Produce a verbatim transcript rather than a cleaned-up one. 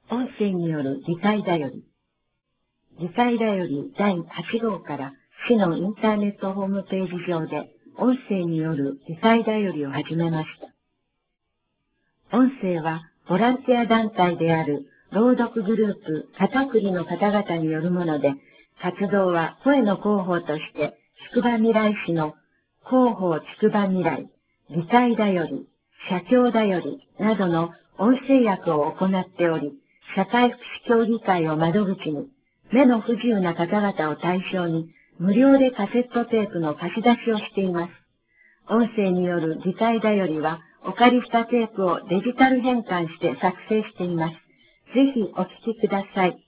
音声による理解だより。理解だよりだいはち号から市のインターネットホームページ上で音声による理解だよりを始めました。音声はボランティア団体である朗読グループ片栗の方々によるもので、活動は声の広報として筑波未来市の広報筑波未来、理解だより、社協だよりなどの音声役を行っており、社会福祉協議会を窓口に、目の不自由な方々を対象に無料でカセットテープの貸し出しをしています。音声による理解だよりは、お借りしたテープをデジタル変換して作成しています。ぜひお聞きください。